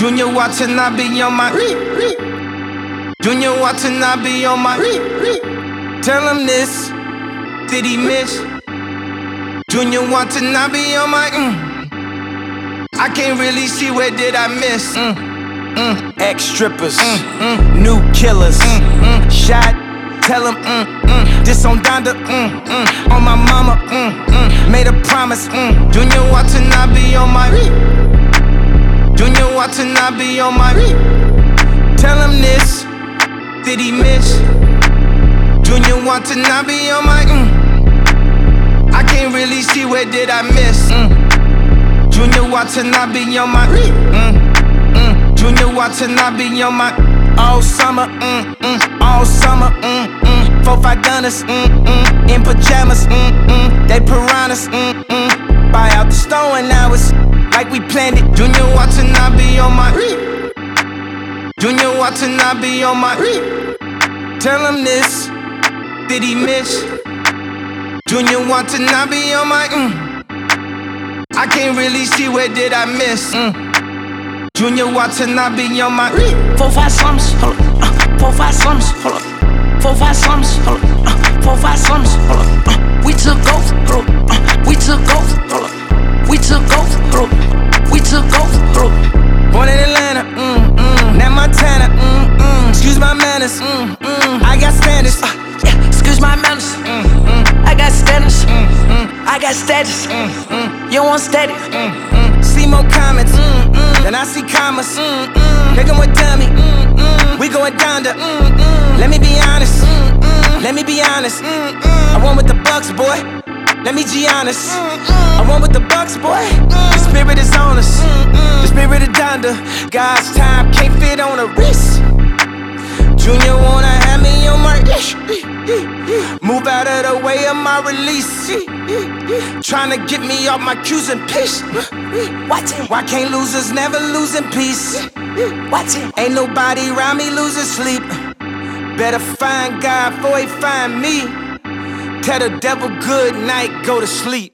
Junior Watanabe on my Junior Watanabe on my Tell him this, did he miss? Junior Watanabe on my I can't really see where did I miss. Ex-strippers, new killers, shot, tell him, this on Donda, on my mama, made a promise, Junior Watanabe on my Junior Watanabe on my Tell him this, did he miss? Junior Watanabe on my I can't really see where did I miss. Junior Watanabe on my Junior Watanabe on my all summer, all summer, 4-5 gunners, in pajamas, they piranhas, buy out the store and now it's like we planned it. Junior Watanabe on my Junior Watanabe on my Tell him this, did he miss? Junior Watanabe on my I can't really see where did I miss. Junior Watanabe on my 4-5 slums, hold up, 4-5 slums, hold up, 4-5 slums, hold up, 4-5 slums, hold up, we took over, hold up, we took over, hold up, we took over, hold up, we took over, hold up. Born in Atlanta, now Montana, excuse my manners, I got standards, yeah, excuse my manners, I got standards, I got status, you want steady, see more comments, then I see commas, nigga with dummy, we going down to, let me be honest, let me be honest, I won with the Bucks, boy, let me be honest, I won with the Bucks, boy, the spirit is on us, the spirit of Donda, God's time can't fit on a wrist, Junior wanna have me on my move out of the way of my release, tryna get me off my cues and piss. Why can't losers never lose in peace? Ain't nobody around me losing sleep. Better find God before he find me. Tell the devil good night, go to sleep.